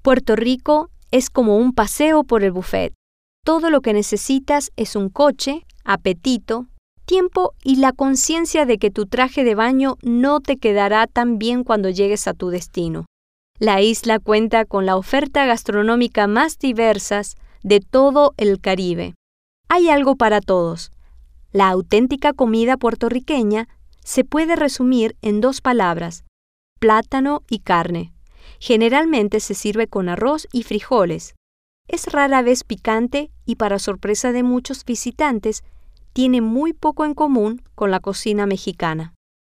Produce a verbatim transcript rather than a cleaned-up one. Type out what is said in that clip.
Puerto Rico es como un paseo por el buffet. Todo lo que necesitas es un coche, apetito, tiempo y la conciencia de que tu traje de baño no te quedará tan bien cuando llegues a tu destino. La isla cuenta con la oferta gastronómica más diversa de todo el Caribe. Hay algo para todos. La auténtica comida puertorriqueña se puede resumir en dos palabras: plátano y carne. Generalmente se sirve con arroz y frijoles. Es rara vez picante y, para sorpresa de muchos visitantes, tiene muy poco en común con la cocina mexicana.